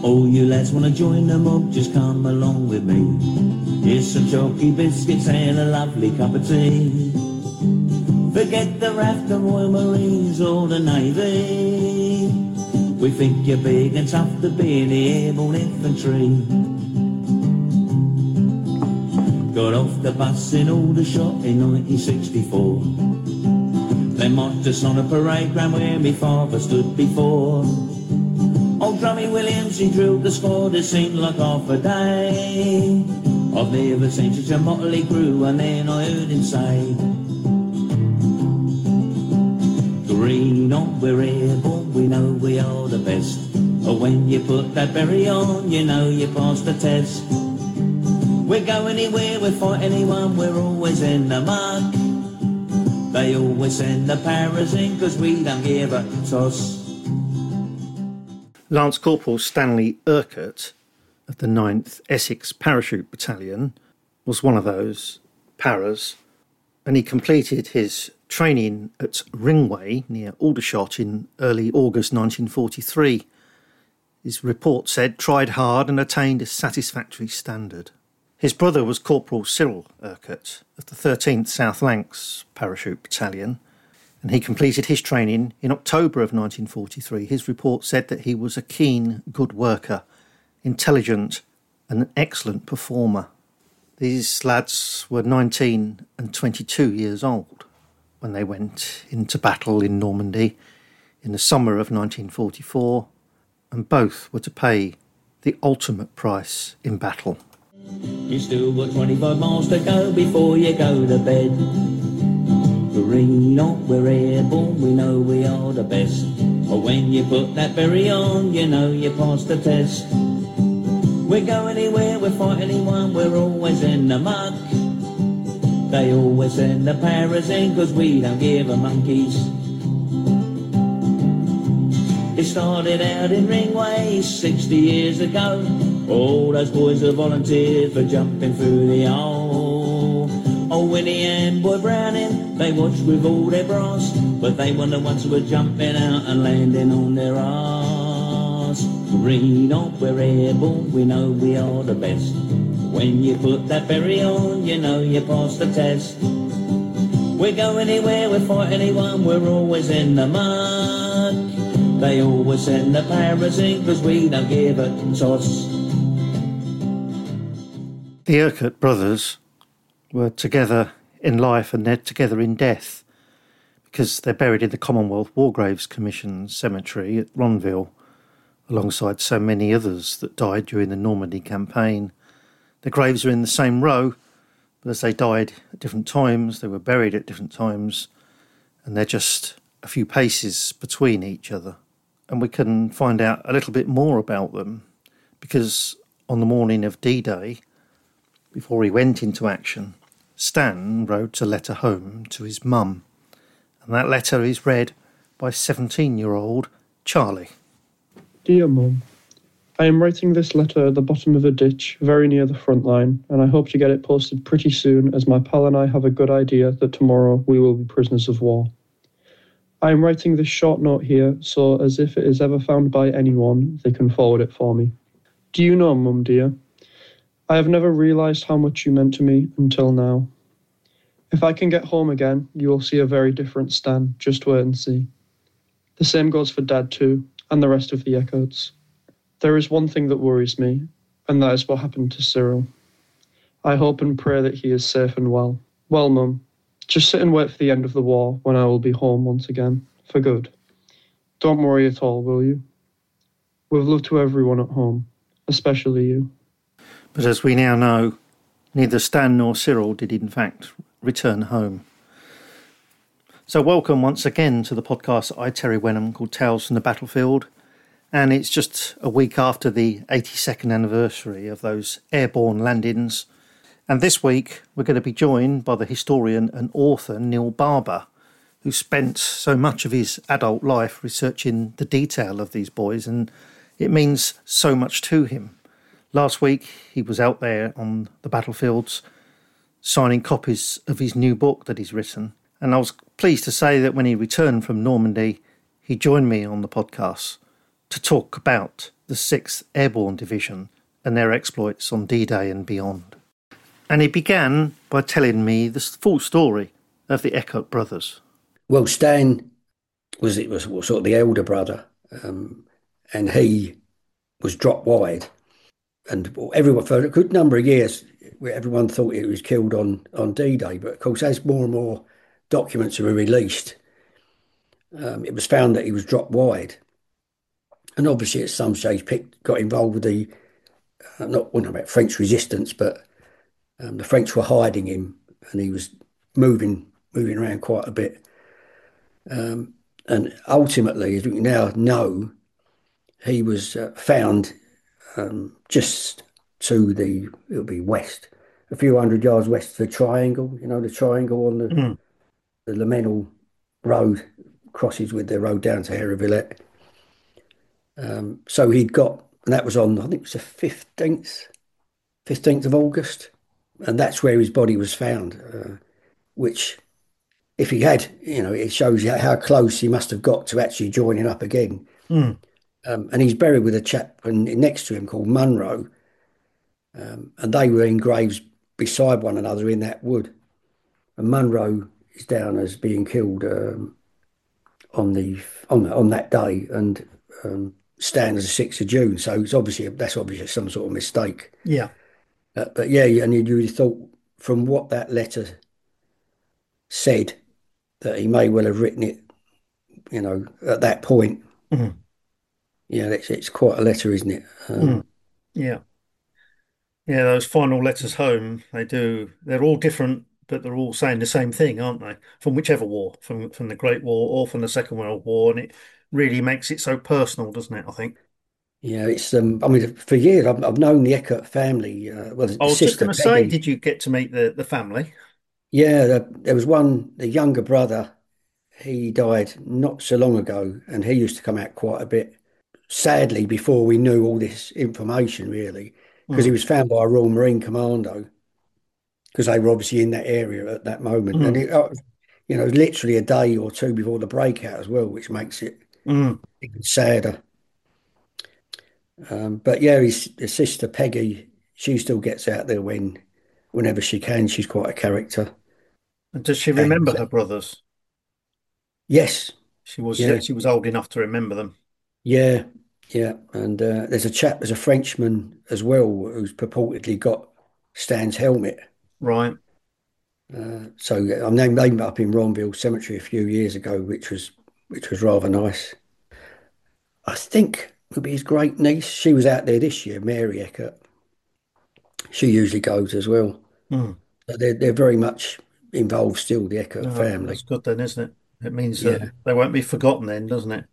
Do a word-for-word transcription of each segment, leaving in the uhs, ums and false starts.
All you lads wanna join the mob, just come along with me. Here's some chalky biscuits and a lovely cup of tea. Forget the R A F, the Royal Marines or the Navy. We think you're big and tough to be in the airborne infantry. Got off the bus in Aldershot in nineteen sixty-four. They marched us on a parade ground where me father stood before. Old Drummy Williams, he drilled the squad, it seemed like half a day. I've never seen such a motley crew, and then I heard him say, green on, we're airborne, we know we are the best. But when you put that berry on, you know you passed the test. We'll go anywhere, we'll fight anyone, we're always in the muck. They always send the paras in, cause we don't give a toss. Lance Corporal Stanley Urquhart of the ninth Essex Parachute Battalion was one of those paras, and he completed his training at Ringway near Aldershot in early August nineteen forty-three. His report said, tried hard and attained a satisfactory standard. His brother was Corporal Cyril Urquhart of the thirteenth South Lancs Parachute Battalion, and he completed his training in October of nineteen forty-three. His report said that he was a keen, good worker, intelligent and an excellent performer. These lads were nineteen and twenty-two years old when they went into battle in Normandy in the summer of nineteen forty-four, and both were to pay the ultimate price in battle. You still got twenty-five miles to go before you go to bed. Green on, we're airborne, we know we are the best. But when you put that berry on, you know you passed the test. We go anywhere, we fight anyone, we're always in the muck. They always send the paras in, cause we don't give a monkeys. It started out in Ringway sixty years ago. All those boys are volunteered for jumping through the hole. Old Winnie and Boy Browning, they watched with all their brass, but they were the ones who were jumping out and landing on their arse. Green on, we're airborne, we know we are the best. When you put that berry on, you know you passed the test. We go anywhere, we fight anyone, we're always in the muck. They always send the paras in, cause we don't give a toss. The Urquhart brothers were together in life and they're together in death, because they're buried in the Commonwealth War Graves Commission cemetery at Ronville, alongside so many others that died during the Normandy campaign. The graves are in the same row, but as they died at different times, they were buried at different times, and they're just a few paces between each other. And we can find out a little bit more about them, because on the morning of D-Day, before he went into action, Stan wrote a letter home to his mum, and that letter is read by seventeen-year-old Charlie. Dear Mum, I am writing this letter at the bottom of a ditch very near the front line, and I hope to get it posted pretty soon, as my pal and I have a good idea that tomorrow we will be prisoners of war. I am writing this short note here, so as if it is ever found by anyone, they can forward it for me. Do you know, Mum dear, I have never realised how much you meant to me until now. If I can get home again, you will see a very different Stan, just wait and see. The same goes for Dad too, and the rest of the Urquharts. There is one thing that worries me, and that is what happened to Cyril. I hope and pray that he is safe and well. Well, Mum, just sit and wait for the end of the war, when I will be home once again, for good. Don't worry at all, will you? With love to everyone at home, especially you. But as we now know, neither Stan nor Cyril did in fact return home. So welcome once again to the podcast I, Terry Wenham, called Tales from the Battlefield. And it's just a week after the eighty-second anniversary of those airborne landings. And this week we're going to be joined by the historian and author Neil Barber, who spent so much of his adult life researching the detail of these boys, and it means so much to him. Last week he was out there on the battlefields signing copies of his new book that he's written, and I was pleased to say that when he returned from Normandy he joined me on the podcast to talk about the sixth Airborne Division and their exploits on D-Day and beyond. And he began by telling me the full story of the Eckert brothers. Well, Stan was it was sort of the elder brother, um, and he was dropped wide, and everyone for a good number of years, everyone thought he was killed on on D-Day. But of course, as more and more documents were released, um, it was found that he was dropped wide, and obviously at some stage picked, got involved with the uh, not well, not about French resistance, but um, the French were hiding him, and he was moving moving around quite a bit. Um, and ultimately, as we now know, he was uh, found um, just to the, it'll be west, a few hundred yards west of the triangle, you know, the triangle on the, mm. the Lemenal Road crosses with the road down to Herivillette. Um, so he'd got, and that was on, I think it was the fifteenth, fifteenth of August. And that's where his body was found, uh, which... if he had, you know, it shows you how close he must have got to actually joining up again. Mm. Um, and he's buried with a chap next to him called Munro. Um, and they were in graves beside one another in that wood. And Munro is down as being killed um, on the on on that day, and um, Stan as the sixth of June. So it's obviously that's obviously some sort of mistake. Yeah. Uh, but yeah, and you, you thought from what that letter said, that he may well have written it, you know, at that point. Mm-hmm. Yeah, it's, it's quite a letter, isn't it? Um, mm. Yeah. Yeah, those final letters home, they do, they're all different, but they're all saying the same thing, aren't they? From whichever war, from, from the Great War or from the Second World War. And it really makes it so personal, doesn't it, I think? Yeah, it's, um, I mean, for years, I've, I've known the Eckert family. Uh, well, I was just going to say, did you get to meet the, the family? Yeah, the, there was one, the younger brother, he died not so long ago, and he used to come out quite a bit, sadly, before we knew all this information, really, because mm. he was found by a Royal Marine Commando, because they were obviously in that area at that moment. Mm. And, it, uh, you know, literally a day or two before the breakout as well, which makes it mm. even sadder. Um, but yeah, his, his sister, Peggy, she still gets out there when, whenever she can. She's quite a character. And does she remember and, her brothers? Yes. She was yeah. she was old enough to remember them. Yeah, yeah. And uh, there's a chap, there's a Frenchman as well who's purportedly got Stan's helmet. Right. Uh, so I named him up in Ronville Cemetery a few years ago, which was which was rather nice. I think would be his great niece. She was out there this year, Mary Eckert. She usually goes as well. Mm. But they're they're very much involved still, the Eckert oh, family. That's good then, isn't it? It means yeah. that they won't be forgotten then, doesn't it?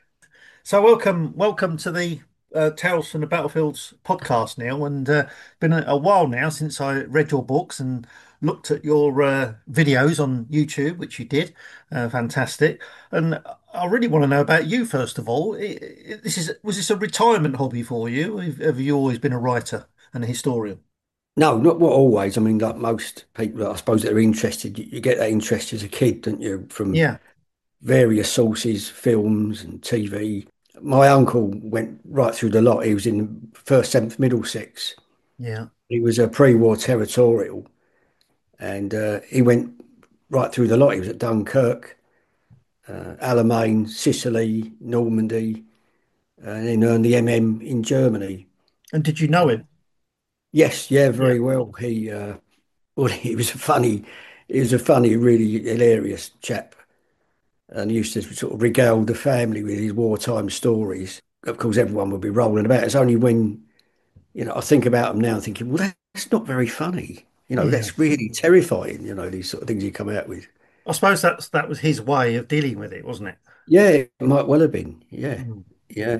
So welcome, welcome to the uh, Tales from the Battlefields podcast, Neil. And uh, been a, a while now since I read your books and looked at your uh, videos on YouTube, which you did. Uh, fantastic. And I really want to know about you, first of all. It, it, this is was this a retirement hobby for you? Have you always been a writer and a historian? No, not not always. I mean, like most people, I suppose that are interested, you, you get that interest as a kid, don't you? From yeah. various sources, films and T V. My uncle went right through the lot. He was in first, seventh Middlesex. Yeah. He was a pre-war territorial, and uh, he went right through the lot. He was at Dunkirk, uh, Alamein, Sicily, Normandy, and then earned the M M in Germany. And did you know him? Yes, yeah, very yeah. well. He, uh, well, he was a funny, he was a funny, really hilarious chap, and he used to sort of regale the family with his wartime stories. Of course, everyone would be rolling about. It's only when, you know, I think about him now, thinking, well, that's not very funny. You know, yeah. that's really terrifying. You know, these sort of things you come out with. I suppose that's that was his way of dealing with it, wasn't it? Yeah, it might well have been. Yeah, mm. yeah.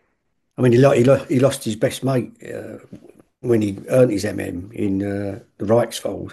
I mean, he, he, he lost his best mate. Uh, when he earned his M M in uh, the Reichswald.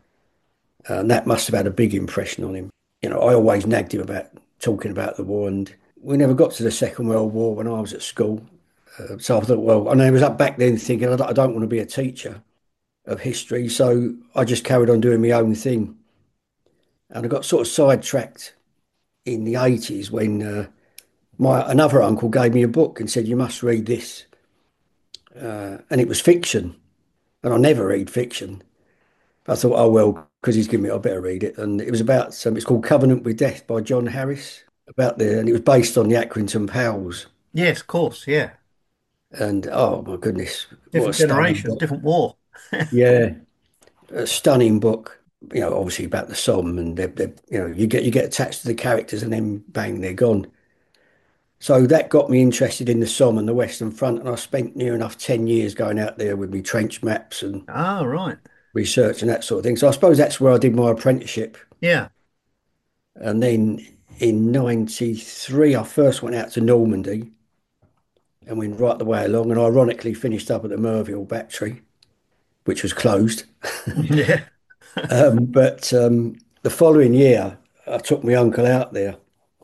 And that must have had a big impression on him. You know, I always nagged him about talking about the war, and we never got to the Second World War when I was at school. Uh, so I thought, well, and I was up back then thinking, I don't, I don't want to be a teacher of history, so I just carried on doing my own thing. And I got sort of sidetracked in the eighties when uh, my another uncle gave me a book and said, you must read this. Uh, and it was fiction. And I never read fiction. But I thought, oh, well, because he's given me, I better read it. And it was about, um, it's called Covenant with Death by John Harris. About the, and it was based on the Accrington Pals. Yes, of course, yeah. And oh my goodness, what a Different stunning generation, book. different war. Yeah, a stunning book. You know, obviously about the Somme, and they're, they're, you know, you get you get attached to the characters, and then bang, they're gone. So that got me interested in the Somme and the Western Front, and I spent near enough ten years going out there with me trench maps and Ah, right. research and that sort of thing. So I suppose that's where I did my apprenticeship. Yeah. And then in ninety-three, I first went out to Normandy and went right the way along, and ironically finished up at the Merville Battery, which was closed. Yeah. um, but um, the following year, I took my uncle out there.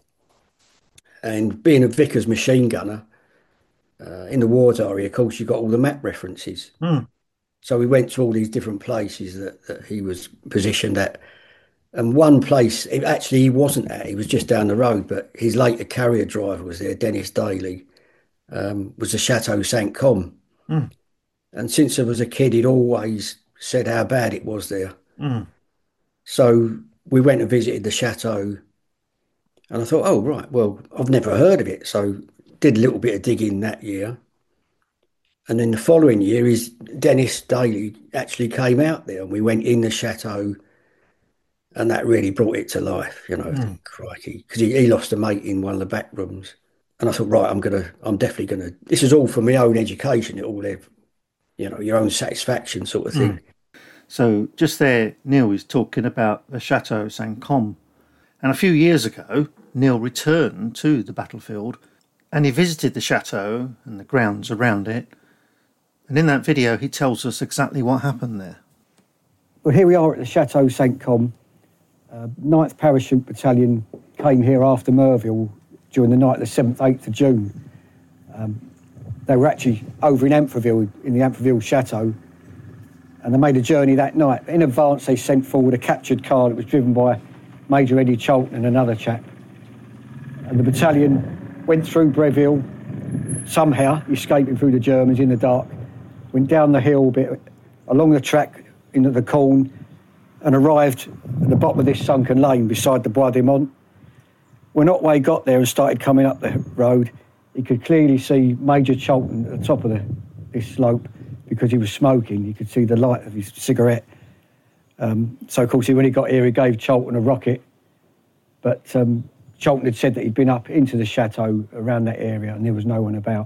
And being a Vickers machine gunner uh, in the wars area, of course, you got all the map references. Mm. So we went to all these different places that, that he was positioned at. And one place, it, actually, he wasn't at, he was just down the road, but his later carrier driver was there, Dennis Daly, um, was the Chateau Saint Com. Mm. And since I was a kid, he'd always said how bad it was there. Mm. So we went and visited the chateau, and I thought, oh, right, well, I've never heard of it. So did a little bit of digging that year. And then the following year, is Dennis Daly actually came out there, and we went in the chateau, and that really brought it to life, you know, Mm. crikey, because he, he lost a mate in one of the back rooms. And I thought, right, I'm going to, I'm definitely going to, this is all for my own education, it all have, you know, your own satisfaction sort of thing. Mm. So just there, Neil is talking about the Chateau Saint Com. And a few years ago, Neil returned to the battlefield and he visited the chateau and the grounds around it. And in that video, he tells us exactly what happened there. Well, here we are at the Chateau Saint Com. Uh, ninth Parachute Battalion came here after Merville during the night of the seventh, eighth of June. Um, they were actually over in Ampheville, in the Ampheville Chateau, and they made a journey that night. In advance, they sent forward a captured car that was driven by Major Eddie Cholton and another chap. And the battalion went through Breville, somehow escaping through the Germans in the dark, went down the hill a bit, along the track into the corn, and arrived at the bottom of this sunken lane beside the Bois de Mont. When Otway got there and started coming up the road, he could clearly see Major Cholton at the top of the, this slope because he was smoking. You could see the light of his cigarette. Um, so, of course, when he got here, he gave Cholton a rocket. But um, Cholton had said that he'd been up into the chateau around that area and there was no one about.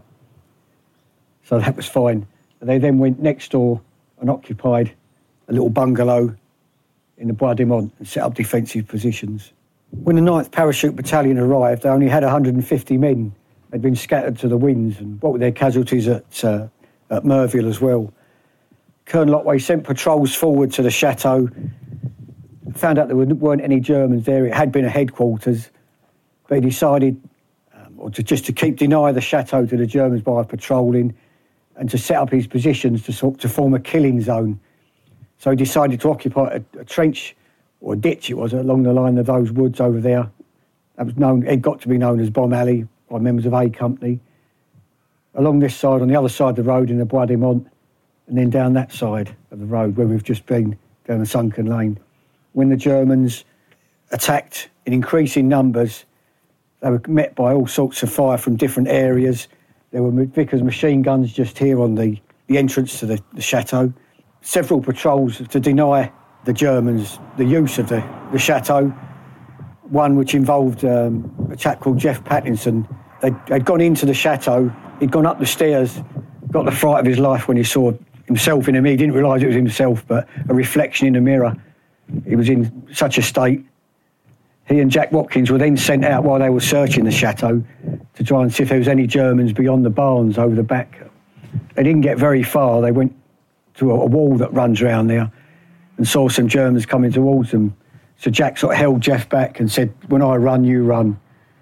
So that was fine. They then went next door and occupied a little bungalow in the Bois de Mont and set up defensive positions. When the ninth Parachute Battalion arrived, they only had one hundred fifty men. They'd been scattered to the winds, and what with their casualties at, uh, at Merville as well. Colonel Otway sent patrols forward to the chateau, found out there weren't any Germans there. It had been a headquarters, but he decided um, or to, just to keep deny the chateau to the Germans by patrolling and to set up his positions to, sort, to form a killing zone. So he decided to occupy a, a trench, or a ditch it was, along the line of those woods over there. That was known, it got to be known as Bomb Alley by members of A Company. Along this side, on the other side of the road in the Bois de Mont, and then down that side of the road where we've just been, down the sunken lane. When the Germans attacked in increasing numbers, they were met by all sorts of fire from different areas. There were Vickers machine guns just here on the, the entrance to the, the chateau. Several patrols to deny the Germans the use of the, the chateau. One which involved um, a chap called Jeff Pattinson. They'd, they'd gone into the chateau, he'd gone up the stairs, got the fright of his life when he saw himself in a mirror. He didn't realise it was himself, but a reflection in the mirror. He was in such a state. He and Jack Watkins were then sent out while they were searching the chateau to try and see if there was any Germans beyond the barns over the back. They didn't get very far. They went to a, a wall that runs around there and saw some Germans coming towards them. So Jack sort of held Jeff back and said, when I run, you run.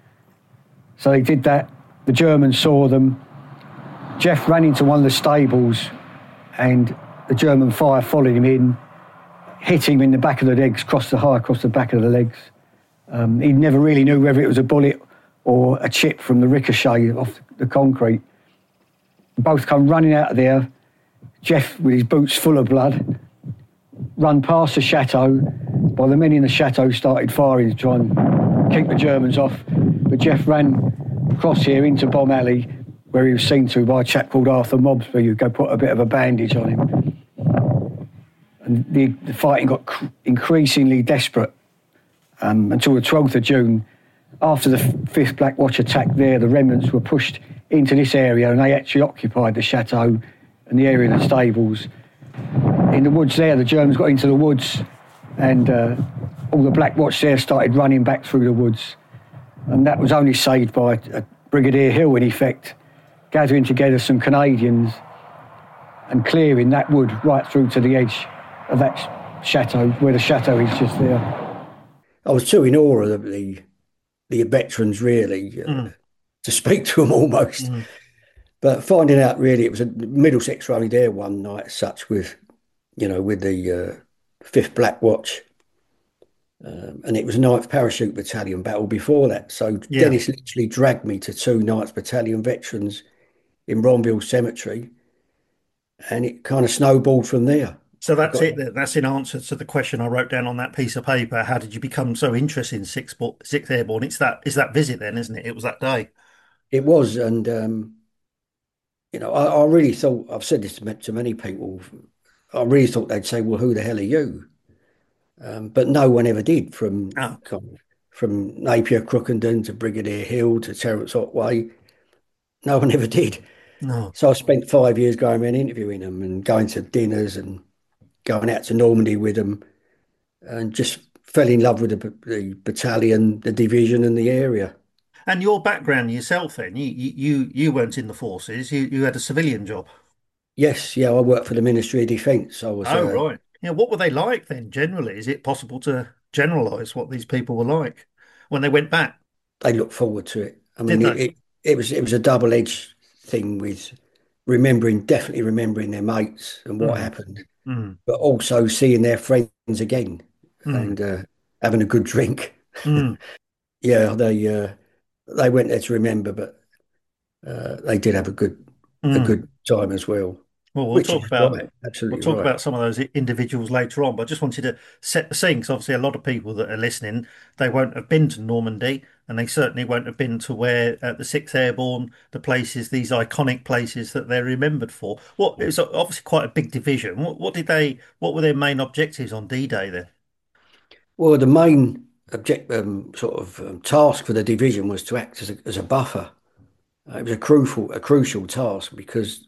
So they did that. The Germans saw them. Jeff ran into one of the stables and the German fire followed him in, hit him in the back of the legs, crossed the high across the back of the legs. Um, he never really knew whether it was a bullet or a chip from the ricochet off the concrete. Both come running out of there, Jeff with his boots full of blood, run past the chateau, while the men in the chateau started firing to try and keep the Germans off. But Jeff ran across here into Bomb Alley, where he was seen to by a chap called Arthur Mobsby, who go put a bit of a bandage on him. And the, the fighting got cr- increasingly desperate um, until the twelfth of June. After the fifth Black Watch attack there, the remnants were pushed into this area and they actually occupied the chateau and the area of the stables. In the woods there, the Germans got into the woods and uh, all the Black Watch there started running back through the woods. And that was only saved by uh, Brigadier Hill, in effect, gathering together some Canadians and clearing that wood right through to the edge of that chateau, where the chateau is just there. I was too in awe of the the veterans, really, uh, mm. to speak to them almost. Mm. But finding out, really, it was a Middlesex were only there one night, as such, with, you know, with the uh, fifth Black Watch. Um, and it was ninth Parachute Battalion battle before that. So yeah. Dennis literally dragged me to two ninth Battalion veterans in Ronville Cemetery. And it kind of snowballed from there. So that's it. It. That's in answer to the question I wrote down on that piece of paper. How did you become so interested in sixth, sixth Airborne? It's that, it's that visit then, isn't it? It was that day. It was. And, um, you know, I, I really thought, I've said this to, to many people, I really thought they'd say, well, who the hell are you? Um, but no one ever did, from oh. from Napier Crookenden to Brigadier Hill to Terence Otway. No one ever did. No. So I spent five years going around interviewing them and going to dinners and going out to Normandy with them, and just fell in love with the, the battalion, the division and the area. And your background yourself then, you you you weren't in the forces, you, you had a civilian job. Yes, yeah, I worked for the Ministry of Defence. I was. Oh, uh, right. Yeah, what were they like then, generally? Is it possible to generalise what these people were like when they went back? They looked forward to it. I mean, it, it, it was it was a double-edged thing, with remembering, definitely remembering their mates and what mm. happened, mm. but also seeing their friends again mm. and uh, having a good drink. Mm. Yeah, they uh, they went there to remember, but uh, they did have a good mm. a good time as well. Well, we'll talk about right. Absolutely we'll talk right. about some of those individuals later on, but I just wanted to set the scene, because obviously a lot of people that are listening, they won't have been to Normandy, and they certainly won't have been to where uh, the sixth Airborne, the places, these iconic places that they're remembered for. What it was obviously quite a big division. What, what did they? What were their main objectives on D-Day then? Well, the main object, um, sort of um, task for the division was to act as a, as a buffer. Uh, it was a crucial a crucial task, because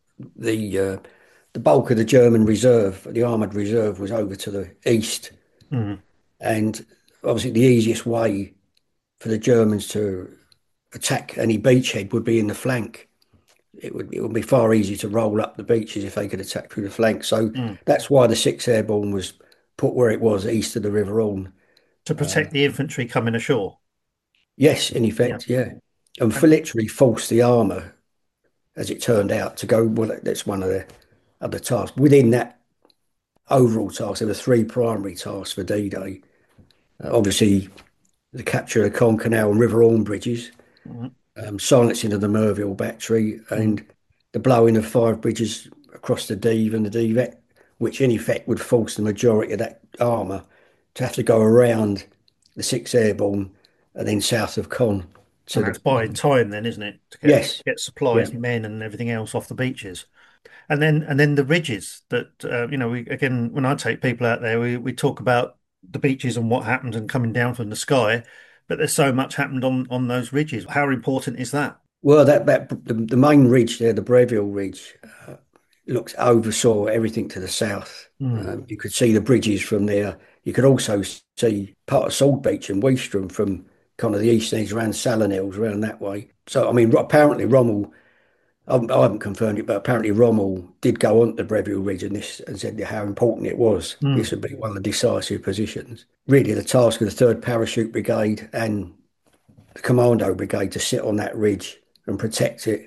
the uh, the bulk of the German reserve, the armoured reserve, was over to the east. Mm. And obviously the easiest way for the Germans to attack any beachhead would be in the flank. It would it would be far easier to roll up the beaches if they could attack through the flank. So mm. that's why the sixth Airborne was put where it was, east of the River Orne. To protect uh, the infantry coming ashore? Yes, in effect, yeah. yeah. And for literally force the armour, as it turned out, to go, well, that's one of the other tasks. Within that overall task, there were three primary tasks for D-Day. Uh, obviously, the capture of the Caen Canal and River Orne bridges, mm-hmm. um, silencing of the Merville battery, and the blowing of five bridges across the Dive and the Divet, which in effect would force the majority of that armour to have to go around the sixth Airborne and then south of Caen. So that's the, buying time then, isn't it? To get, yes. to get supplies, yeah. men and everything else off the beaches. And then and then the ridges that, uh, you know, we again, when I take people out there, we, we talk about the beaches and what happened and coming down from the sky, but there's so much happened on, on those ridges. How important is that? Well, that, that the, the main ridge there, the Breville Ridge, uh, looks oversaw everything to the south. Mm. Um, you could see the bridges from there. You could also see part of Salt Beach and Weestrom from kind of the east edge around Salon Hills, around that way. So, I mean, apparently Rommel, I, I haven't confirmed it, but apparently Rommel did go on to Breville Ridge and this and said how important it was. Mm. This would be one of the decisive positions. Really, the task of the third Parachute Brigade and the Commando Brigade to sit on that ridge and protect it.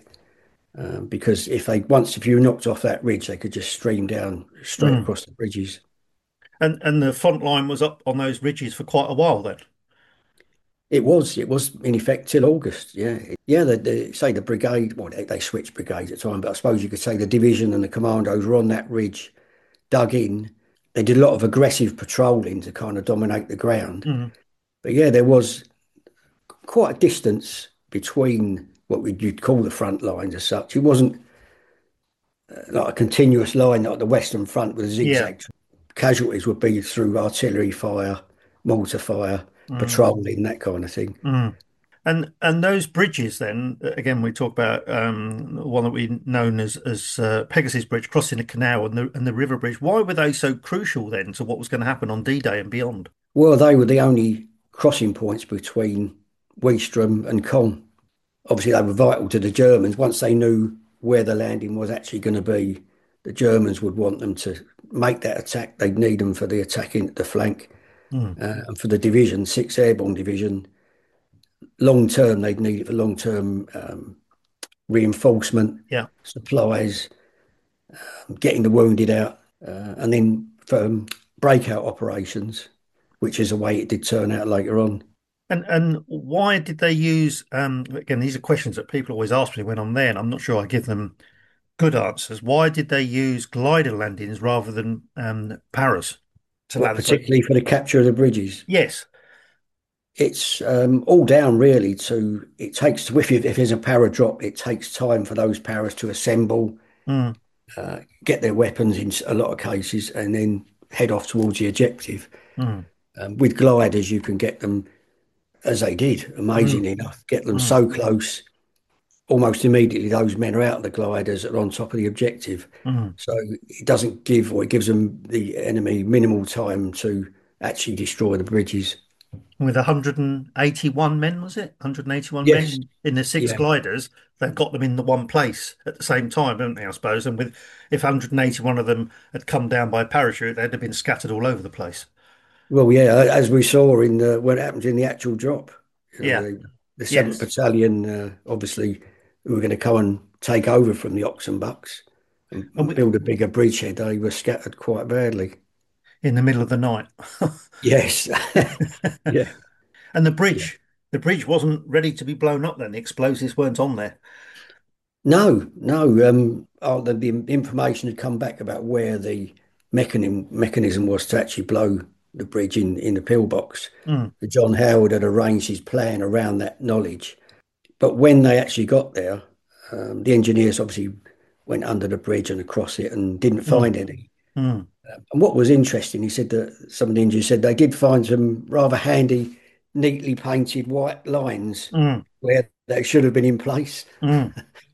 Um, because if they once if you knocked off that ridge, they could just stream down straight mm. across the bridges. And and the front line was up on those ridges for quite a while then. It was, it was in effect till August. Yeah, yeah. The, the say the brigade, well, they, they switched brigades at the time, but I suppose you could say the division and the commandos were on that ridge, dug in. They did a lot of aggressive patrolling to kind of dominate the ground. Mm. But yeah, there was quite a distance between what we you'd call the front lines as such. It wasn't uh, like a continuous line like the Western Front with a Yeah. zigzag. Casualties would be through artillery fire, mortar fire, Mm. patrolling, that kind of thing. Mm. And and those bridges then, again, we talk about um, one that we known as as uh, Pegasus Bridge, crossing the canal, and the and the river bridge. Why were they so crucial then to what was going to happen on D-Day and beyond? Well, they were the only crossing points between Weestrum and Caen. Obviously, they were vital to the Germans. Once they knew where the landing was actually going to be, the Germans would want them to make that attack. They'd need them for the attack in the flank Mm. uh, and for the division, sixth Airborne Division. Long term, they'd need it for long term um, reinforcement, Yeah. supplies, um, getting the wounded out, uh, and then for um, breakout operations, which is the way it did turn out later on. And and why did they use um again, these are questions that people always ask me when I'm there, and I'm not sure I give them good answers. Why did they use glider landings rather than um paras to What, land? So particularly for the capture of the bridges? yes. It's um, all down really to it takes to if, if there's a para drop, it takes time for those paras to assemble, Mm. uh, get their weapons in a lot of cases, and then head off towards the objective. Mm. Um, with gliders, you can get them, as they did, amazingly Mm. enough, get them Mm. so close, almost immediately those men are out of the gliders that are on top of the objective. Mm. So it doesn't give, or it gives them, the enemy, minimal time to actually destroy the bridges. With one hundred eighty-one men, was it? one hundred eighty-one Yes, men in the six yeah. gliders. They've got them in the one place at the same time, haven't they, I suppose? And with if one hundred eighty-one of them had come down by parachute, they'd have been scattered all over the place. Well, yeah, as we saw in the, what happened in the actual drop, you know, Yeah. the, the seventh Yes. Battalion, uh, obviously, who were going to come and take over from the Oxen Bucks and, And and we, build a bigger bridgehead. They were scattered quite badly. in the middle of the night. Yes, yeah. And the bridge, the bridge wasn't ready to be blown up then. The explosives weren't on there. No, no. Um, oh, the, the information had come back about where the mechanism mechanism was to actually blow the bridge in in the pillbox. Mm. John Howard had arranged his plan around that knowledge. But when they actually got there, um, the engineers obviously went under the bridge and across it and didn't find Mm. any. Mm. Um, and what was interesting, he said that some of the engineers said they did find some rather handy, neatly painted white lines Mm. where they should have been in place. Mm.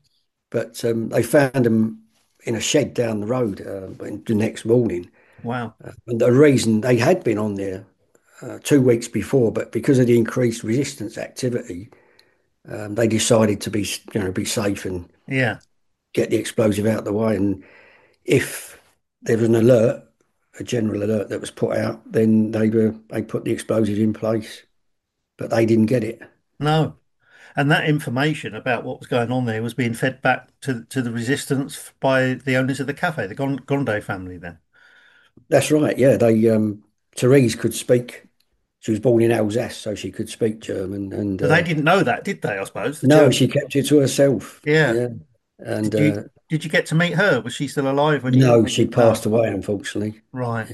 But um, they found them in a shed down the road uh, the next morning. Wow. Uh, and the reason they had been on there uh, two weeks before, but because of the increased resistance activity, um, they decided to be, you know, be safe and Yeah. get the explosive out of the way. And if there was an alert, a general alert that was put out, then they were they put the explosive in place, but they didn't get it. No. And that information about what was going on there was being fed back to to the resistance by the owners of the cafe, the Gon- Gonde family then. That's right. Yeah, they um, Therese could speak. She was born in Alsace, so she could speak German. And But they uh, didn't know that, did they, I suppose? The no, Germans. she kept it to herself. Yeah. Yeah, and Did you uh, did you get to meet her? Was she still alive when you no, when she you oh, passed away, unfortunately. right.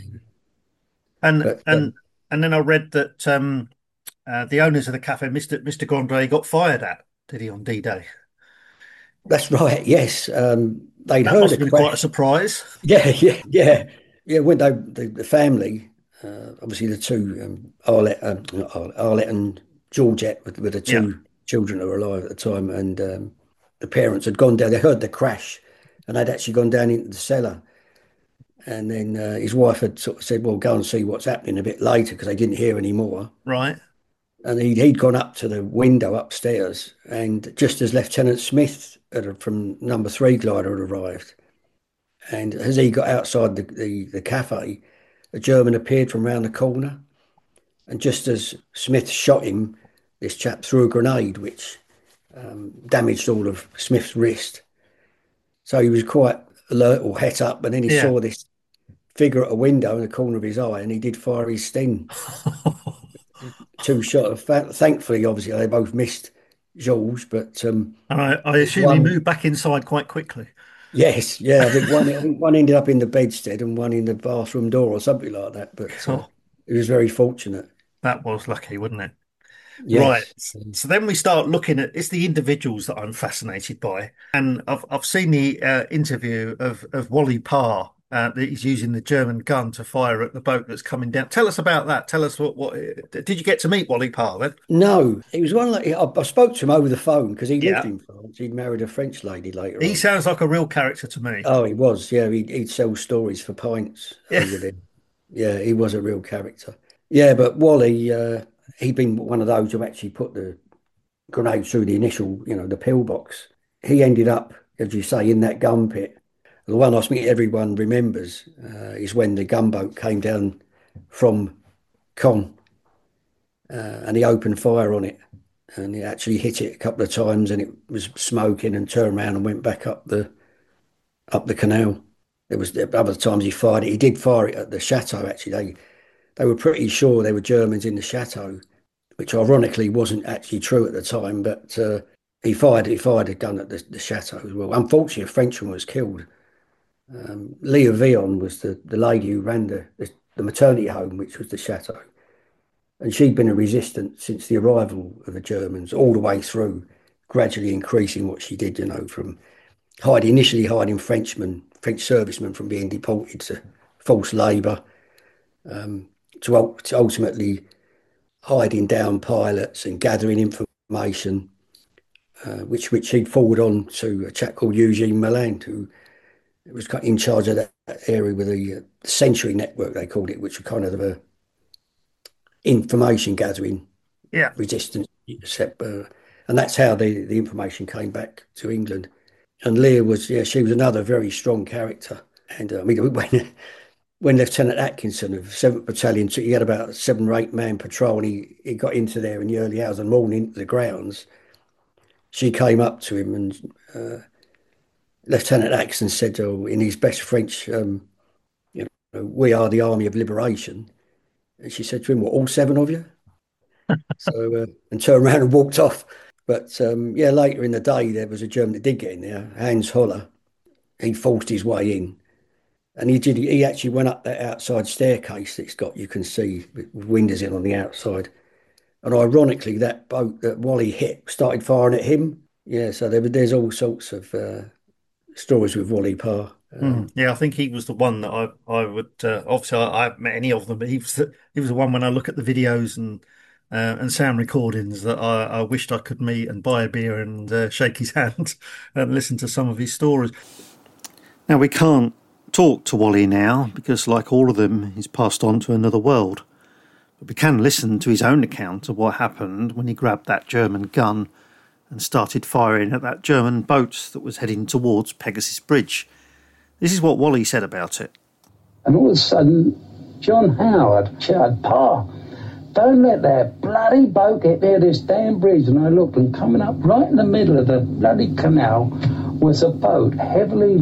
And But and um, and then I read that um uh, the owners of the cafe, Mister Mister Gonde, got fired at, did he, on D-Day? that's right. Yes, um, they'd That heard must a have been quite a crash. surprise. Yeah, yeah, yeah, yeah. When they the, the family, uh, obviously the two um, Arlette, um, not Arlette, Arlette and Georgette, with, with the Yeah. two children who were alive at the time, and um, the parents had gone down. They heard the crash, and they'd actually gone down into the cellar. And then uh, his wife had sort of said, "Well, go and see what's happening a bit later," because they didn't hear any more. Right. And he'd, he'd gone up to the window upstairs, and just as Lieutenant Smith had, from number three glider had arrived, and as he got outside the, the, the cafe, a German appeared from round the corner, and just as Smith shot him, this chap threw a grenade, which um, damaged all of Smith's wrist. So he was quite alert or het up, and then he Yeah. saw this figure at a window in the corner of his eye, and he did fire his Sten. two shots. Thankfully, obviously, they both missed Georges, but um, And I, I assume he one, moved back inside quite quickly. yes, yeah, I think one, I think one ended up in the bedstead and one in the bathroom door or something like that. But uh, Oh, it was very fortunate. that was lucky, wasn't it? Right. Yes. So then we start looking at it's the individuals that I'm fascinated by, and I've I've seen the uh, interview of of Wally Parr uh, that he's using the German gun to fire at the boat that's coming down. Tell us about that. Tell us what what did you get to meet Wally Parr then? No, he was one like I, I spoke to him over the phone because he lived Yeah, in France. He'd married a French lady later he on. sounds like a real character to me. Oh, he was. Yeah, he'd, he'd sell stories for pints Yeah. over there. Yeah, he was a real character. Yeah, but Wally, uh, he'd been one of those who actually put the grenade through the initial, you know, the pillbox. He ended up, as you say, in that gun pit. The one I think everyone remembers uh, is when the gunboat came down from Caen uh, and he opened fire on it. And he actually hit it a couple of times and it was smoking and turned around and went back up the up the canal. There was other times he fired it. He did fire it at the chateau, actually. They they were pretty sure there were Germans in the chateau, which ironically wasn't actually true at the time, but uh, he fired he fired a gun at the, the chateau as well. Unfortunately, a Frenchman was killed. Um, Leah Vion was the, the lady who ran the, the, the maternity home, which was the chateau. And she'd been a resistant since the arrival of the Germans, all the way through, gradually increasing what she did, you know, from hiding, initially hiding Frenchmen, French servicemen from being deported to forced labour, um, to, to ultimately hiding down pilots and gathering information, uh, which which he'd forward on to a chap called Eugene Milland, who was in charge of that area with the, uh, the Century Network, they called it, which was kind of a information gathering Yeah. resistance, uh, and that's how the, the information came back to England. And Leah was, yeah, she was another very strong character. And uh, I mean, when when Lieutenant Atkinson of seventh Battalion, so he had about a seven or eight man patrol, and he, he got into there in the early hours of the morning into the grounds, she came up to him and uh, Lieutenant Atkinson said, oh, in his best French, um, you know, we are the Army of Liberation. And she said to him, what, all seven of you? So, uh, and turned around and walked off. But um, yeah, later in the day, there was a German that did get in there, Hans Holler. He forced his way in. And he did. He actually went up that outside staircase that's got, you can see, with windows in on the outside. And ironically, that boat that Wally hit started firing at him. Yeah, so there, there's all sorts of uh, stories with Wally Parr. Um, Mm. Yeah, I think he was the one that I I would uh, obviously I, I haven't met any of them, but he was the, he was the one when I look at the videos and uh, and sound recordings that I, I wished I could meet and buy a beer and uh, shake his hand and listen to some of his stories. Now we can't talk to Wally now because, like all of them, he's passed on to another world. But we can listen to his own account of what happened when he grabbed that German gun and started firing at that German boat that was heading towards Pegasus Bridge. This is what Wally said about it. And all of a sudden, John Howard shouted, Pa, don't let that bloody boat get near this damn bridge. And I looked, and coming up right in the middle of the bloody canal was a boat heavily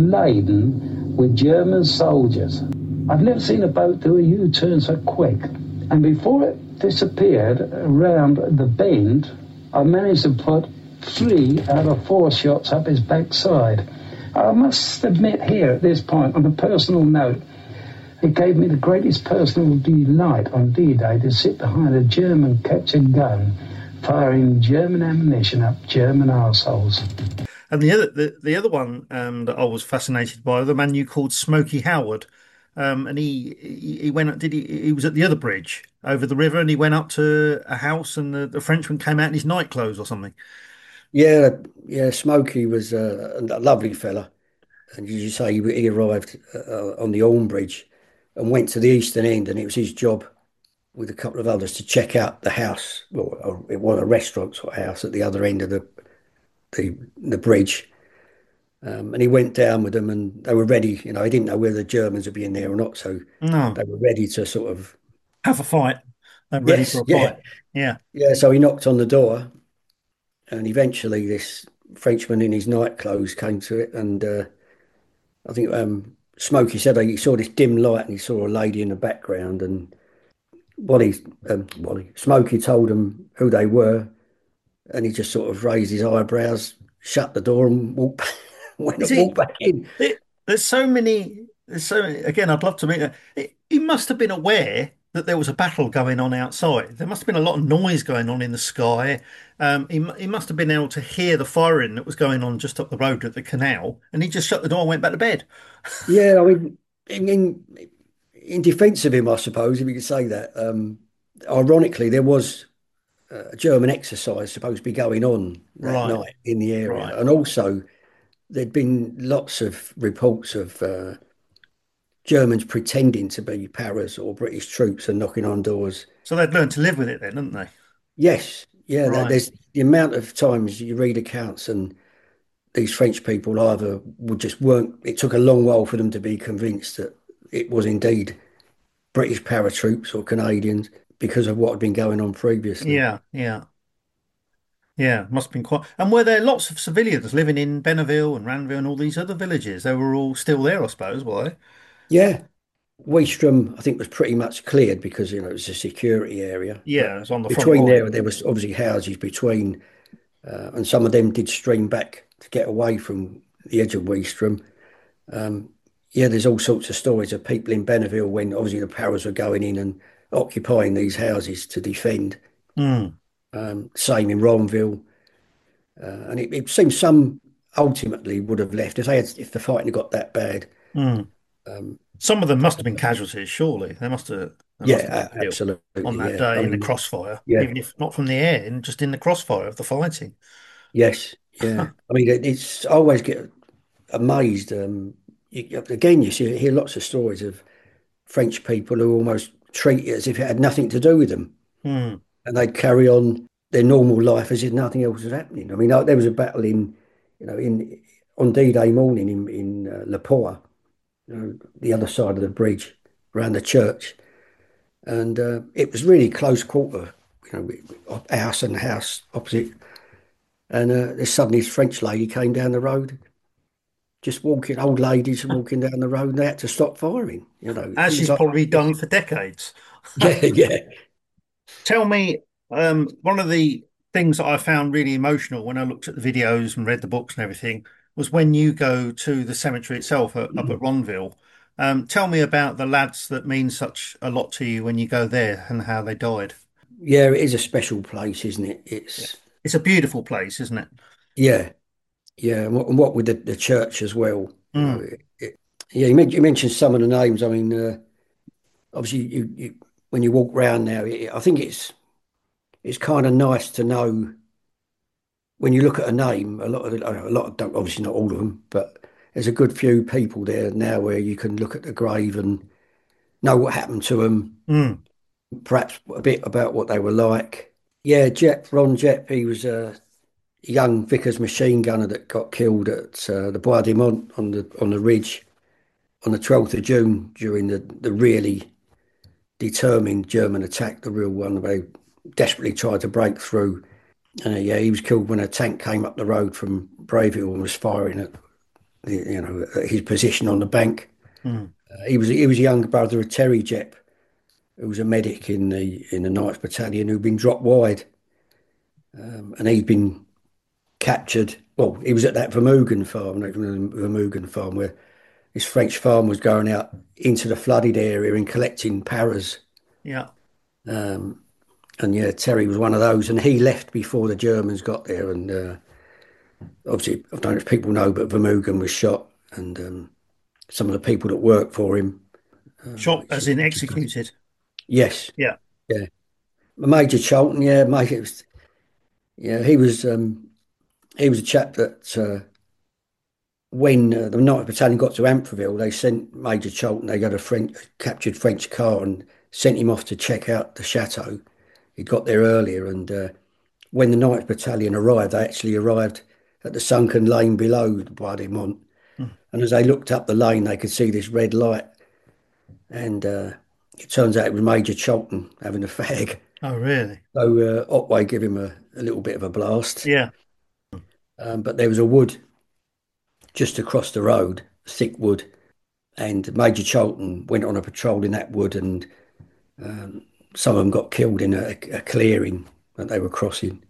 laden with German soldiers. I've never seen a boat do a U-turn so quick. And before it disappeared around the bend, I managed to put three out of four shots up his backside. I must admit here at this point, on a personal note, it gave me the greatest personal delight on D-Day to sit behind a German captured gun, firing German ammunition up German arseholes. And the other, the, the other one um, that I was fascinated by, the man you called Smokey Howard, um, and he, he he went, did he? He was at the other bridge over the river, and he went up to a house, and the, the Frenchman came out in his night clothes or something. yeah, yeah, Smokey was uh, a lovely fella. And as you say, he, he arrived uh, on the Orme Bridge and went to the eastern end, and it was his job with a couple of others to check out the house. Well, it was a restaurant sort of house at the other end of the the, the bridge. Um, and he went down with them, and they were ready. You know, he didn't know whether the Germans would be in there or not, so No, they were ready to sort of have a fight. They're ready yes, for a yeah, fight. Yeah. yeah. So he knocked on the door, and eventually this Frenchman in his night clothes came to it, and uh, I think um, Smokey said he saw this dim light and he saw a lady in the background, and Wally, um, Wally, Smokey told him who they were, and he just sort of raised his eyebrows, shut the door, and walked, went Is and it, walked back in. it there's so many there's so many, again, I'd love to meet her. It, he must have been aware that there was a battle going on outside. There must have been a lot of noise going on in the sky. Um, he, mu- he must have been able to hear the firing that was going on just up the road at the canal, and he just shut the door and went back to bed. Yeah, I mean, in in, in defence of him, I suppose, if you could say that. Um, ironically, there was a German exercise supposed to be going on that Right, night in the area, right. and also there'd been lots of reports of uh, Germans pretending to be paras or British troops and knocking on doors. So they'd learned to live with it then, hadn't they? Yes, yeah, that, Right. there's the amount of times you read accounts and these French people either would just weren't, it took a long while for them to be convinced that it was indeed British paratroops or Canadians because of what had been going on previously. Yeah, yeah, yeah. Must have been quite. And were there lots of civilians living in Benneville and Ranville and all these other villages? They were all still there, I suppose, were they? Yeah, Weestrom, I think, was pretty much cleared because, you know, it was a security area. Yeah, But it was on the front between line. there, there was obviously houses between, uh, and some of them did stream back to get away from the edge of Weestrom. Um, yeah, there's all sorts of stories of people in Benneville when obviously the powers were going in and occupying these houses to defend. Mm, Um, same in Ronville, uh, and it, it seems some ultimately would have left if they had, if the fighting had got that bad. mm. Um, Some of them must have been casualties, surely. They must have they must have yeah, been a- killed on absolutely. that Yeah, I day in the mean, crossfire, yeah, even if not from the air, and just in the crossfire of the fighting. yes, yeah. I mean, it, it's I always get amazed. Um, you, again, you see, hear lots of stories of French people who almost treat it as if it had nothing to do with them, Mm, and they'd carry on their normal life as if nothing else was happening. I mean, like, there was a battle in, you know, in on D-Day morning in in uh, Le Port, you know, the other side of the bridge around the church, and uh, it was really close quarter, you know, house and house opposite, and uh, there's suddenly this French lady came down the road, just walking, old ladies walking down the road, and they had to stop firing. You know, as it was she's like, probably done for decades. yeah, yeah, Tell me, um, one of the things that I found really emotional when I looked at the videos and read the books and everything was when you go to the cemetery itself at, up at Ronville. Um, tell me about the lads that mean such a lot to you when you go there and how they died. yeah. It is a special place, isn't it? Yeah. It's It's a beautiful place, isn't it? yeah, yeah, and what, and what with the, the church as well. You know, Mm, it, it, yeah. You, men- you mentioned some of the names. I mean, uh, obviously, you, you when you walk round now, it, I think it's it's kind of nice to know when you look at a name. A lot of the- a lot of don't obviously not all of them, but there's a good few people there now where you can look at the grave and know what happened to them, mm. perhaps a bit about what they were like. Yeah, Jep, Ron Jep, he was a young Vickers machine gunner that got killed at uh, the Bois de Mont on the on the ridge on the twelfth of June during the, the really determined German attack, the real one. They desperately tried to break through. Uh, yeah, he was killed when a tank came up the road from Brayville and was firing at the, you know at his position on the bank. Mm. Uh, he was he was a younger brother of Terry Jep, who was a medic in the in the Ninth Battalion who'd been dropped wide, um, and he'd been captured. Well, he was at that Vermeugen farm, that Vermeugen farm, where this French farm was going out into the flooded area and collecting paras. Yeah. Um, and yeah, Terry was one of those, and he left before the Germans got there. And uh, obviously, I don't know if people know, but Vermeugen was shot, and um, some of the people that worked for him. Uh, Shot as in executed. yes, Yeah. yeah. Major Cholton, yeah, Major. It was, yeah, he was. Um, he was a chap that uh, when uh, the ninth Battalion got to Amfreville, they sent Major Cholton. They got a French captured French car and sent him off to check out the chateau. He got there earlier, and uh, when the ninth Battalion arrived, they actually arrived at the sunken lane below the Bois de Mont. Mm. And as they looked up the lane, they could see this red light, and uh, it turns out it was Major Cholton having a fag. Oh, really? So uh, Otway gave him a, a little bit of a blast, Yeah. um, but there was a wood just across the road, thick wood, and Major Cholton went on a patrol in that wood, and um, some of them got killed in a, a clearing that they were crossing.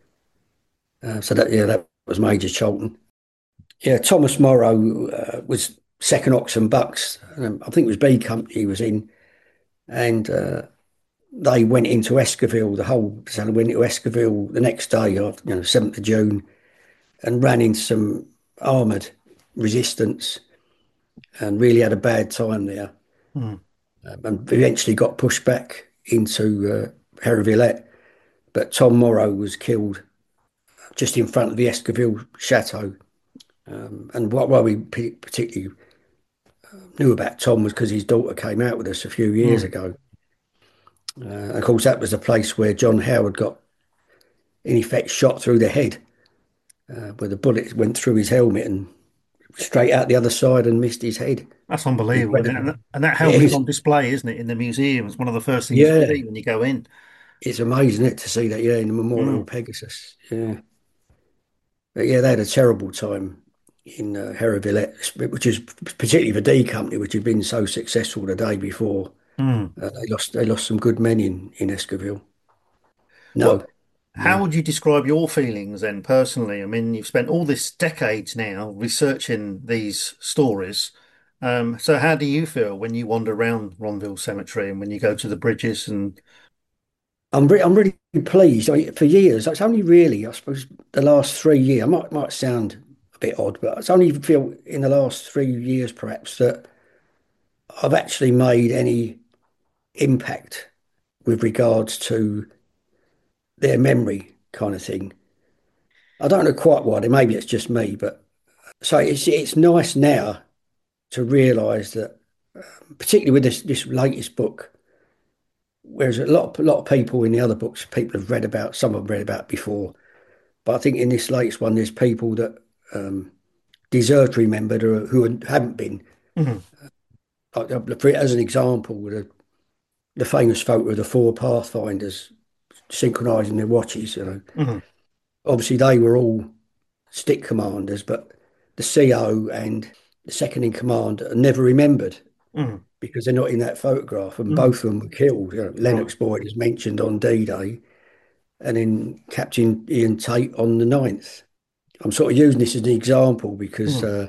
Uh, so that yeah, that was Major Cholton. Yeah, Thomas Morrow uh, was second Oxon Bucks. Um, I think it was B Company he was in, and uh, they went into Esquivel. The whole battalion went into Esquivel the next day, you know, seventh of June, and ran into some armoured resistance, and really had a bad time there. Mm. Um, and eventually got pushed back into uh, Herivillette. But Tom Morrow was killed just in front of the Esquivel Chateau. Um, and what, what we particularly knew about Tom was because his daughter came out with us a few years mm. ago. Uh, of course, that was the place where John Howard got, in effect, shot through the head, uh, where the bullet went through his helmet and straight out the other side and missed his head. That's unbelievable. And that, and that helmet's on display, isn't it, in the museum? It's one of the first things yeah. you see when you go in. It's amazing, isn't it, to see that, yeah, in the Memorial mm. Pegasus. Yeah. But yeah, they had a terrible time in uh, Herivillette, which is particularly the D Company, which had been so successful the day before. Mm. Uh, they lost they lost some good men in, in Esquivel. No. Well, how would you describe your feelings then, personally? I mean, you've spent all this decades now researching these stories. Um, so how do you feel when you wander around Ronville Cemetery and when you go to the bridges? And I'm, re I'm really pleased. I mean, for years, it's only really, I suppose, the last three years, I might, might sound a bit odd, but it's only feel in the last three years, perhaps, that I've actually made any impact with regards to their memory kind of thing. I don't know quite why, maybe it's just me, but so it's, it's nice now to realise that, um, particularly with this, this latest book, whereas a lot, of, a lot of people in the other books, people have read about, some have read about before, but I think in this latest one, there's people that um, deserve to remember who haven't been. Mm-hmm. uh, as an example, the, the famous photo of the four Pathfinders synchronising their watches, you know. Mm-hmm. Obviously, they were all stick commanders, but the C O and the second in command are never remembered mm-hmm. because they're not in that photograph, and mm-hmm. both of them were killed. You know, Lennox Boyd is mentioned on D-Day, and then Captain Ian Tate on the ninth. I'm sort of using this as an example because mm-hmm. uh,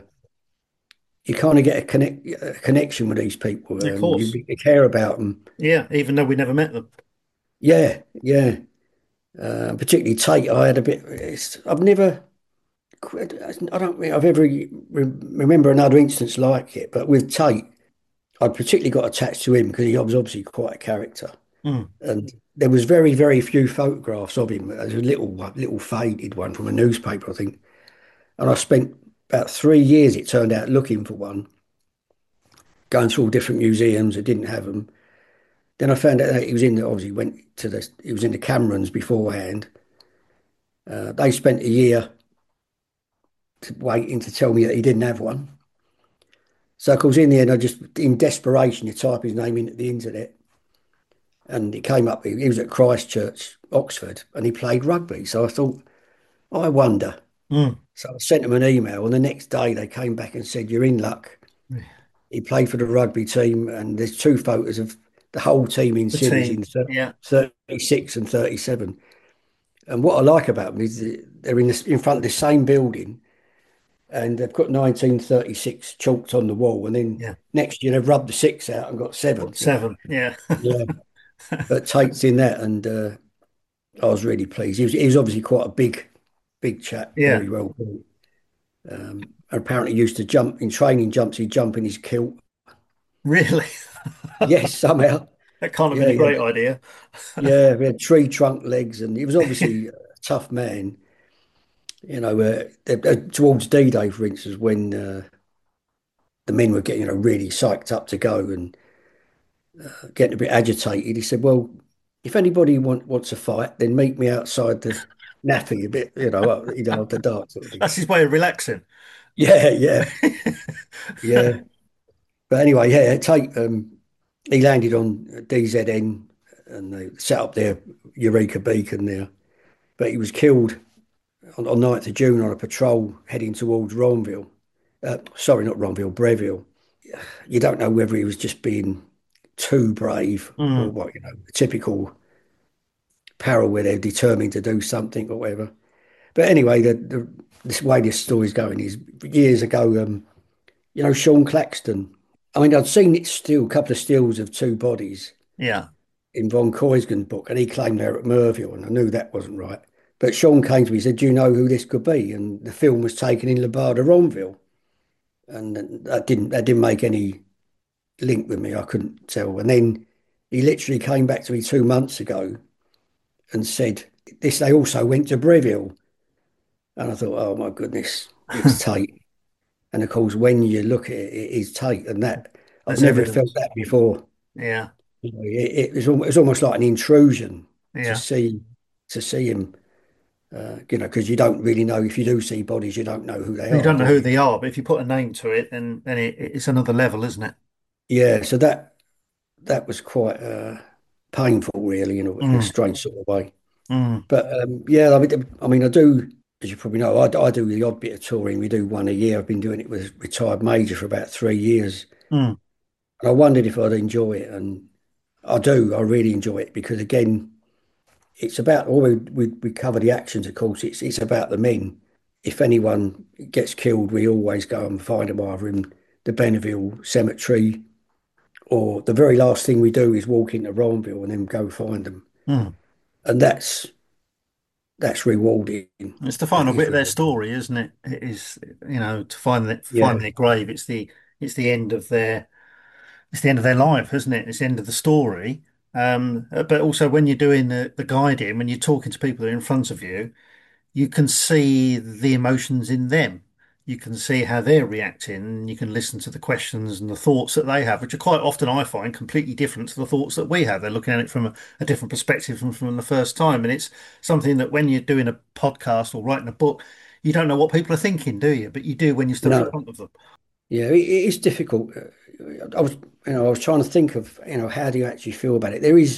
you kind of get a, connect, a connection with these people. Of course. You, you care about them. Yeah, even though we never met them. Yeah, yeah. Uh, particularly Tate, I had a bit. It's, I've never. I don't think I've ever re remember another instance like it. But with Tate, I particularly got attached to him because he was obviously quite a character, mm. and there was very, very few photographs of him. There's a little, little faded one from a newspaper, I think. And I spent about three years, it turned out, looking for one, going through all different museums that didn't have them. Then I found out that he was in the, obviously went to the, he was in the Camerons beforehand. Uh, they spent a year to, waiting to tell me that he didn't have one. So of course in the end, I just, in desperation, you type his name into the internet and it came up, he was at Christchurch, Oxford, and he played rugby. So I thought, I wonder. Mm. So I sent them an email and the next day they came back and said, you're in luck. Yeah. He played for the rugby team and there's two photos of the whole team in series in yeah. thirty-six and thirty-seven. And what I like about them is they're in, this, in front of the same building and they've got nineteen thirty-six chalked on the wall. And then yeah. next year they've rubbed the six out and got seven. Seven, yeah. yeah. But Tate's in that and uh, I was really pleased. He was, he was obviously quite a big, big chap, yeah. very well built. Um, apparently used to jump, in training jumps, he'd jump in his kilt. Really? Yes, somehow. That can't have yeah, been a great yeah. idea. Yeah, we had tree trunk legs, and he was obviously a tough man. You know, uh, uh, towards D-Day, for instance, when uh, the men were getting, you know, really psyched up to go and uh, getting a bit agitated, he said, "Well, if anybody want, wants a fight, then meet me outside the nappy a bit, you know, you know, after dark." Sort of thing. That's his way of relaxing. Yeah, yeah, yeah. But anyway, yeah, Tate, um, he landed on D Z N and they set up their Eureka beacon there. But he was killed on, on ninth of June on a patrol heading towards Ronville. Uh, sorry, not Ronville, Breville. You don't know whether he was just being too brave or Mm. what, you know, typical para where they're determined to do something or whatever. But anyway, the, the this way this story's going is years ago, um, you know, Sean Claxton. I mean, I'd seen it still, a couple of stills of two bodies Yeah. in Von Koysgen's book, and he claimed they were at Merville, and I knew that wasn't right. But Sean came to me and said, "Do you know who this could be?" And the film was taken in Labada-Ronville, and that didn't that didn't make any link with me. I couldn't tell. And then he literally came back to me two months ago and said, "This they also went to Breville," and I thought, "Oh my goodness, it's Tate." And of course, when you look at it, it is Tate, and that I've There's never felt evidence. that before. Yeah. You know, it, it was almost, it was almost like an intrusion to Yeah. see to see him. Uh, you know, because you don't really know if you do see bodies, you don't know who they You are, don't know do who you? they are, but if you put a name to it, then then it, it's another level, isn't it? Yeah, so that that was quite uh, painful, really, in a, in a Mm. strange sort of way. Mm. But um, yeah, I mean, I mean, I do, as you probably know, I, I do the odd bit of touring. We do one a year. I've been doing it with retired major for about three years, Mm. and I wondered if I'd enjoy it, and I do. I really enjoy it because again, it's about all we, we we cover the actions, of course. It's it's about the men. If anyone gets killed, we always go and find them either in the Benneville Cemetery, or the very last thing we do is walk into Ronville and then go find them, Mm. and that's that's rewarding. It's the That final is bit of their rewarding. story, isn't it? It is, you know, to find that Yeah, find their grave. It's the it's the end of their it's the end of their life, isn't it? It's the end of the story. Um, uh, but also when you're doing the, the guiding, when you're talking to people that are in front of you, you can see the emotions in them. You can see how they're reacting, and you can listen to the questions and the thoughts that they have, which are quite often, I find, completely different to the thoughts that we have. They're looking at it from a, a different perspective from, from the first time. And it's something that when you're doing a podcast or writing a book, you don't know what people are thinking, do you? But you do when you stood in no, front of them. yeah, it, it is difficult. Uh, I was, you know, I was trying to think of, you know, how do you actually feel about it? There is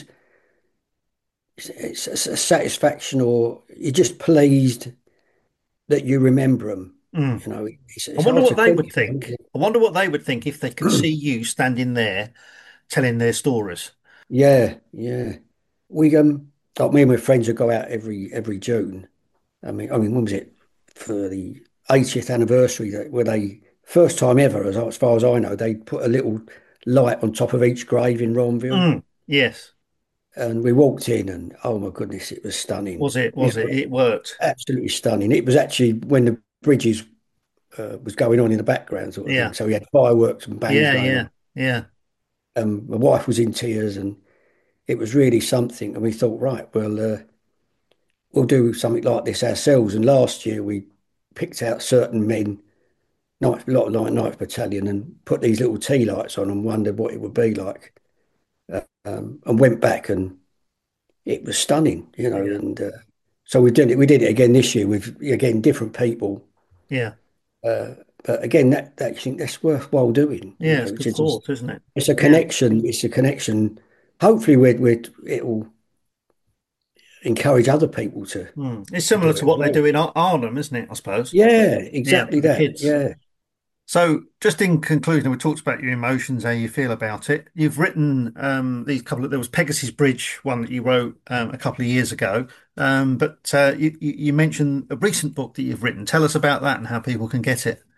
it's, it's a satisfaction, or you're just pleased that you remember them. Mm. You know, it's, I it's wonder hard what to they would quantify, isn't think. I wonder what they would think if they could see it? you standing there telling their stories. Yeah, yeah. We um, like me and my friends would go out every every June. I mean, I mean, when was it for the eightieth anniversary? That where they first time ever, as, as far as I know, they put a little light on top of each grave in Ronville, Mm. Yes. and we walked in, and oh my goodness, it was stunning. Was it? Was It it? was It worked. absolutely stunning. It was actually when the bridges uh, was going on in the background, sort of thing. Yeah. So we had fireworks and bands Yeah. going Yeah. on. Yeah. Um, my wife was in tears, and it was really something. And we thought, right, well. Uh, we'll do something like this ourselves. And last year we picked out certain men, ninth, a lot of like ninth Battalion, and put these little tea lights on and wondered what it would be like. Uh, um, and went back, and it was stunning, you know. Yeah. And uh, so we did it. We did it again this year with again different people. Yeah. Uh, but again, that, that I think that's worthwhile doing. You Yeah. know, It's it's good just thought, isn't it? it's a Yeah. connection. It's a connection. Hopefully, we're, we're, it'll encourage other people to Mm. It's to similar do it to as what they well. do in Ar- Arnhem, isn't it? I suppose. Yeah, Yeah. exactly For the that. kids. Yeah. So, just in conclusion, we talked about your emotions, how you feel about it. You've written um, these couple of, there was Pegasus Bridge, one that you wrote um, a couple of years ago. Um, but uh, you, you you mentioned a recent book that you've written. Tell us about that and how people can get it.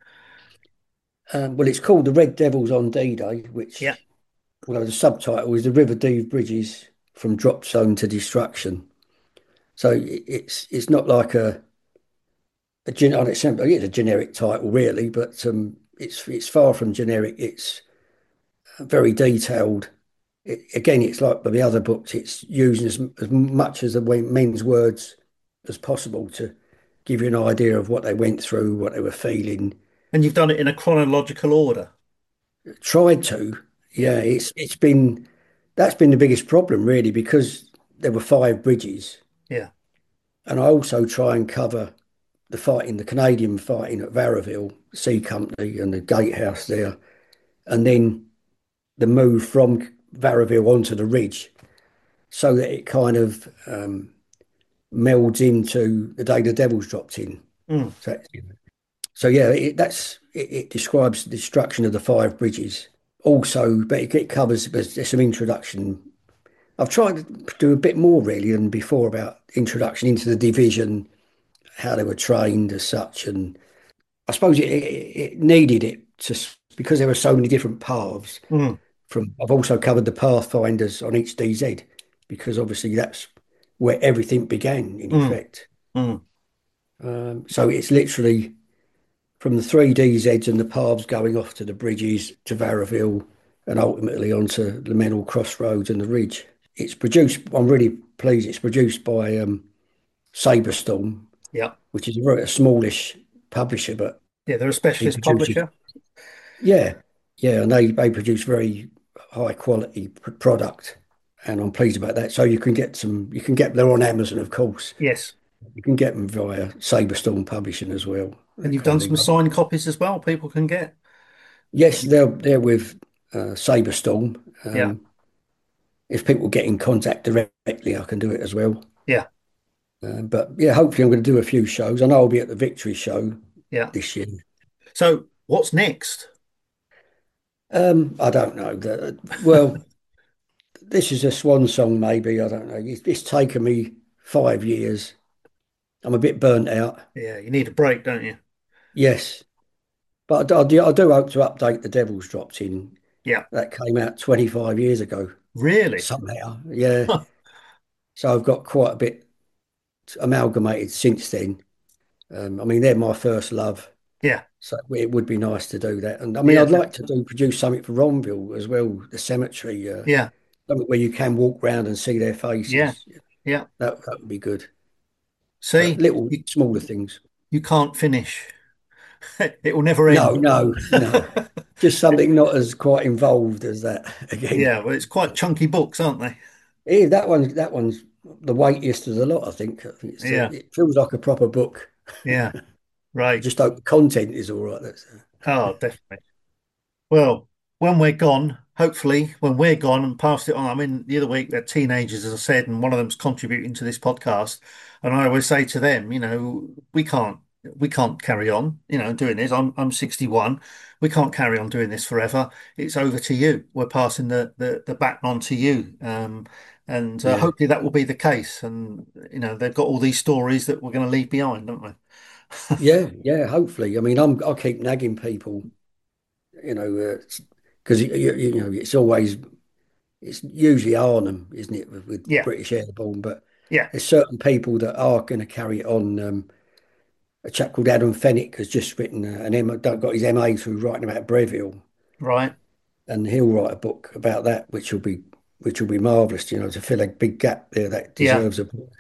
Um, well, it's called The Red Devils on D-Day, Yeah. which, although the subtitle is The River Deve Bridges from Drop Zone to Destruction. So it- it's it's not like a, a gen on its own, it's a generic title really, but um, it's it's far from generic. It's very detailed. It, again, it's like the other books. It's using as, as much as the men's words as possible to give you an idea of what they went through, what they were feeling. And you've done it in a chronological order. Tried to, yeah. Yeah. It's it's been that's been the biggest problem really because there were five bridges, Yeah. and I also try and cover the fighting, the Canadian fighting at Varaville Sea Company and the gatehouse there, and then the move from Varaville onto the ridge, so that it kind of um, melds into the day the Devils dropped in. Mm. So, so yeah, it, that's it, it describes the destruction of the five bridges. also, but it, it covers there's, there's some introduction. I've tried to do a bit more really than before about introduction into the division, how they were trained as such, and I suppose it, it, it needed it to because there were so many different paths. Mm. From I've also covered the pathfinders on each D Z because obviously that's where everything began in Mm. effect. Mm. Um, so it's literally from the three D Zs and the paths going off to the bridges to Varaville and ultimately onto the Menal Crossroads and the Ridge. It's produced, I'm really pleased, it's produced by um, Saberstorm, Yeah. which is a very a smallish publisher, but Yeah, they're a he specialist produces, publisher. yeah, yeah, and they, they produce very high quality p- product, and I'm pleased about that. So you can get some, you can get, they're on Amazon, of course. Yes. You can get them via Saberstorm Publishing as well. And That you've kind done of some thing. signed copies as well, people can get. Yes, they're they're with uh, Saberstorm. Yeah. Um, if people get in contact directly, I can do it as well. Yeah. Uh, but yeah, hopefully I'm going to do a few shows. I know I'll be at the Victory show Yeah. this year. So what's next? Um, I don't know. The, well, this is a swan song, maybe. I don't know. It's, it's taken me five years. I'm a bit burnt out. Yeah, you need a break, don't you? Yes, but I, I do, I do hope to update the Devil's Dropped In. Yeah. That came out twenty-five years ago Really? somehow. Yeah. Huh. So I've got quite a bit amalgamated since then. Um, I mean, they're my first love. Yeah. So it would be nice to do that. And I mean, Yeah. I'd like to do produce something for Ronville as well, the cemetery, uh, Yeah. something where you can walk round and see their faces. Yeah. Yeah. That that would be good. But See, little you, smaller things. you can't finish. It will never No, end. no, no. Just something not as quite involved as that again. Yeah, well, it's quite chunky books, aren't they? Yeah, that one, that one's the weightiest of the lot, I think. I think it's, uh, Yeah. it feels like a proper book. Yeah. Right. Just hope the content is all right. That's uh, Oh, definitely. Well, when we're gone, hopefully, when we're gone and passed it on, I mean, the other week they're teenagers, as I said, and one of them's contributing to this podcast. And I always say to them, you know, we can't, we can't carry on, you know, doing this. I'm, I'm sixty-one. We can't carry on doing this forever. It's over to you. We're passing the, the, the baton on to you. Um, and uh, yeah, hopefully that will be the case. And, you know, they've got all these stories that we're going to leave behind, don't we? yeah, yeah. Hopefully, I mean, I'm I keep nagging people, you know, because you, you, you know it's always it's usually Arnhem, isn't it, with, with Yeah. British Airborne, but Yeah. there's certain people that are going to carry it on. Um, a chap called Adam Fennick has just written uh, an M, got his M A through writing about Breville, Right. and he'll write a book about that, which will be which will be marvellous, you know, to fill a big gap there that Yeah. deserves a book.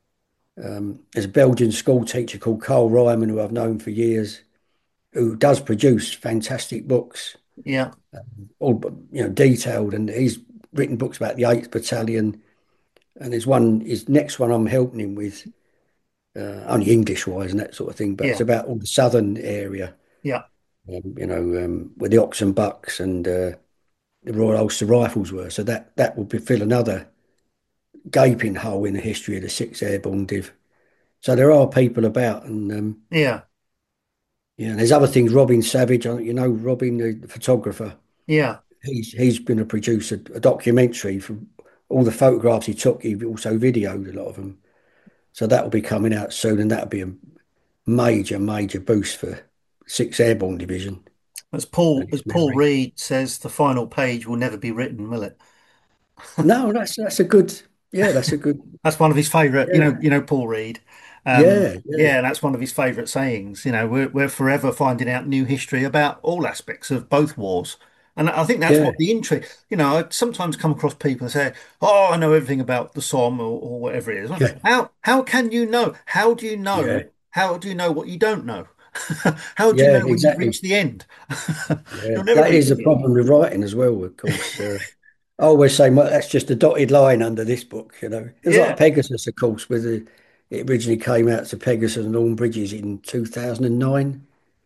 Um, there's a Belgian school teacher called Carl Ryman, who I've known for years, who does produce fantastic books, Yeah. all you know, detailed, and he's written books about the eighth Battalion. And there's one, his next one I'm helping him with, uh, only English wise and that sort of thing, but it's Yeah. about all the southern area, Yeah. um, you know, um, where the Oxen Bucks and uh, the Royal Ulster Rifles were. So that that will be, fill another gaping hole in the history of the sixth Airborne Div. So there are people about, and um, Yeah. yeah, there's other things. Robin Savage, uh, you know, Robin, the photographer, Yeah. he's he's been a producer, a documentary from all the photographs he took. He also videoed a lot of them. So that will be coming out soon, and that'll be a major, major boost for sixth Airborne Division. As Paul And as its Paul memory. Reed says, the final page will never be written, will it? No, that's that's a good, yeah, that's a good, That's one of his favourite, you yeah, know, you know, Paul Reed. Um, yeah, yeah, yeah, and that's one of his favourite sayings. You know, we're we're forever finding out new history about all aspects of both wars. And I think that's yeah, what the intrigue, you know, I sometimes come across people and say, "Oh, I know everything about the Somme or, or whatever it is." yeah, How how can you know? How do you yeah, know? How do you know what you don't know? How do you yeah, know when you've exactly. reached the end? Yeah, You'll never that reach is a the end. problem with writing as well, of course. Uh, I always say well, that's just a dotted line under this book, you know. It's like Yeah, Pegasus, of course, with the, it originally came out to Pegasus and Lawn Bridges in two thousand nine.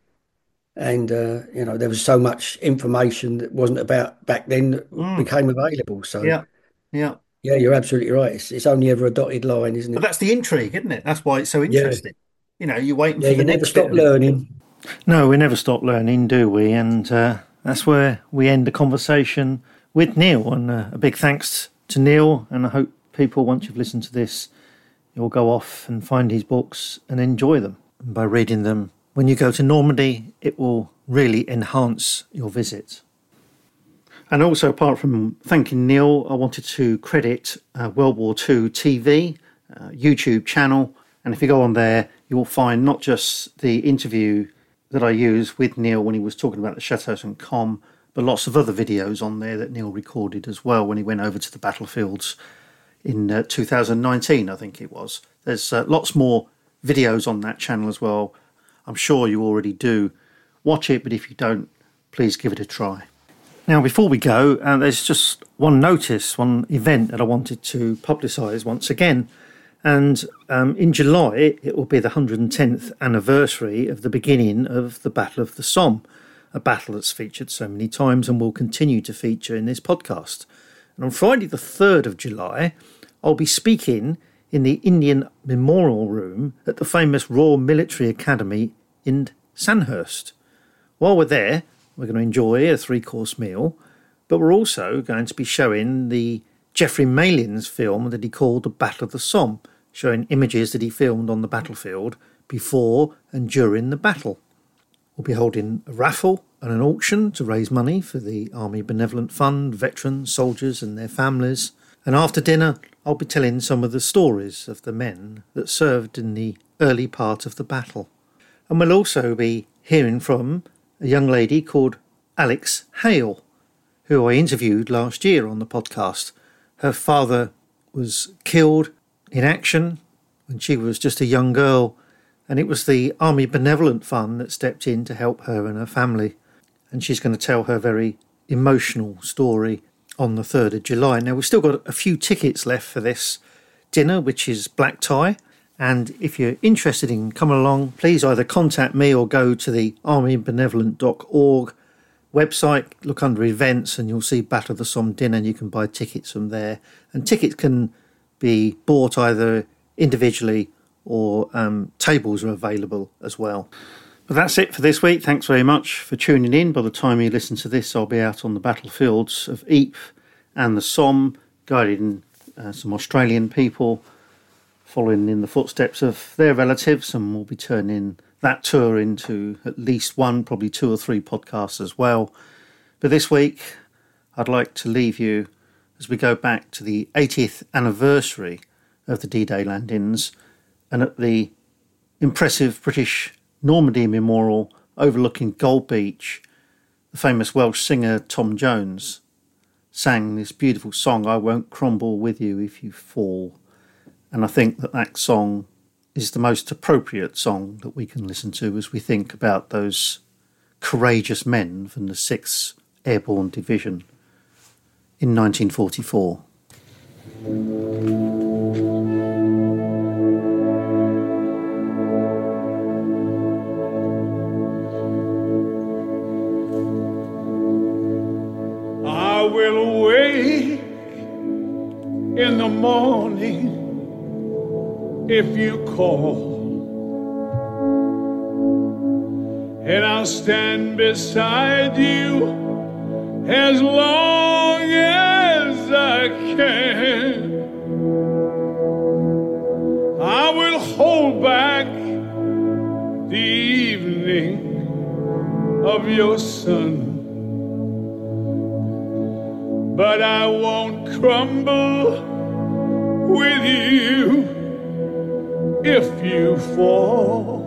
And, uh, you know, there was so much information that wasn't about back then that mm, became available. So, yeah, yeah. yeah, you're absolutely right. It's, it's only ever a dotted line, isn't But it? that's the intrigue, isn't it? That's why it's so Yeah, interesting. You know, you're waiting yeah, for the you never next bit stop of it. learning. Mm. No, we never stop learning, do we? And uh, that's where we end the conversation with Neil. And uh, a big thanks to Neil. And I hope people, once you've listened to this, you'll go off and find his books and enjoy them. And by reading them, when you go to Normandy, it will really enhance your visit. And also, apart from thanking Neil, I wanted to credit uh, World War Two T V, uh, YouTube channel. And if you go on there, you will find not just the interview that I used with Neil when he was talking about the Chateau Saint Com, but lots of other videos on there that Neil recorded as well when he went over to the battlefields in uh, two thousand nineteen, I think it was. There's uh, lots more videos on that channel as well. I'm sure you already do. Watch it, but if you don't, please give it a try. Now, before we go, uh, there's just one notice, one event that I wanted to publicise once again. And um, in July, it will be the one hundred tenth anniversary of the beginning of the Battle of the Somme, a battle that's featured so many times and will continue to feature in this podcast. And on Friday the third of July, I'll be speaking in the Indian Memorial Room at the famous Royal Military Academy in Sandhurst. While we're there, we're going to enjoy a three-course meal, but we're also going to be showing the Geoffrey Malin's film that he called The Battle of the Somme, showing images that he filmed on the battlefield before and during the battle. We'll be holding a raffle and an auction to raise money for the Army Benevolent Fund, veterans, soldiers and their families. And after dinner, I'll be telling some of the stories of the men that served in the early part of the battle. And we'll also be hearing from a young lady called Alex Hale, who I interviewed last year on the podcast. Her father was killed in action when she was just a young girl, and it was the Army Benevolent Fund that stepped in to help her and her family. And she's going to tell her very emotional story on the third of July. Now, we've still got a few tickets left for this dinner, which is black tie. And if you're interested in coming along, please either contact me or go to the army benevolent dot org website, look under events, and you'll see Battle of the Somme dinner, and you can buy tickets from there. And tickets can be bought either individually or um, tables are available as well. But that's it for this week. Thanks very much for tuning in. By the time you listen to this, I'll be out on the battlefields of Ypres and the Somme, guiding uh, some Australian people, following in the footsteps of their relatives, and we'll be turning that tour into at least one, probably two or three podcasts as well. But this week, I'd like to leave you as we go back to the eightieth anniversary of the D-Day landings, and at the impressive British Normandy Memorial overlooking Gold Beach, the famous Welsh singer Tom Jones sang this beautiful song, I Won't Crumble With You If You Fall. And I think that that song is the most appropriate song that we can listen to as we think about those courageous men from the sixth Airborne Division in nineteen forty-four. I will wake in the morning if you call, and I'll stand beside you as long as I can. I will hold back the evening of your sun, but I won't crumble with you if you fall.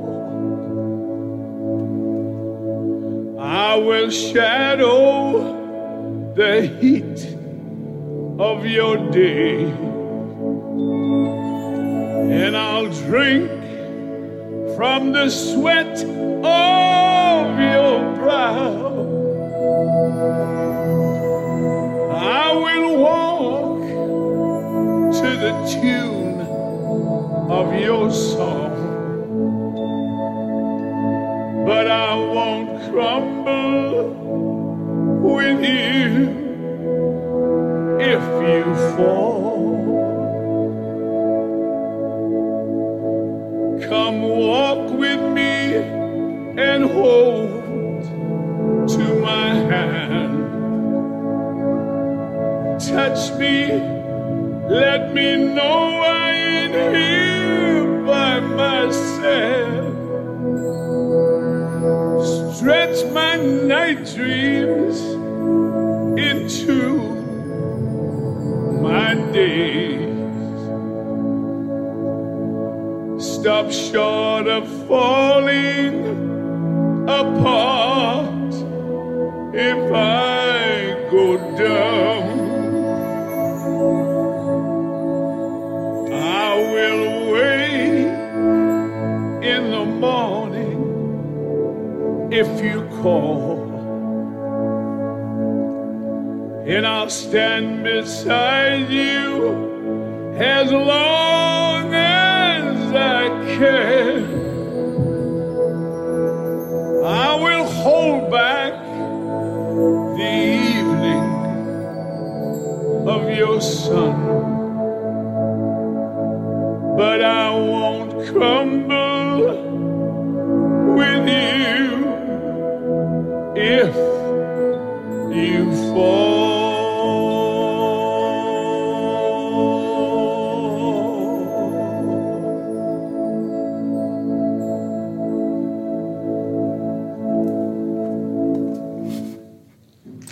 I will shadow the heat of your day, and I'll drink from the sweat of your brow. I will walk to the tune of your song, but I won't crumble with you if you fall. Come walk with me and hold to my hand. Let me know I ain't here by myself. Stretch my night dreams into my days. Stop short of falling apart if I go down. I will wait in the morning if you call, and I'll stand beside you as long as I can. I will hold back the evening of your sun, but I won't crumble with you if you fall.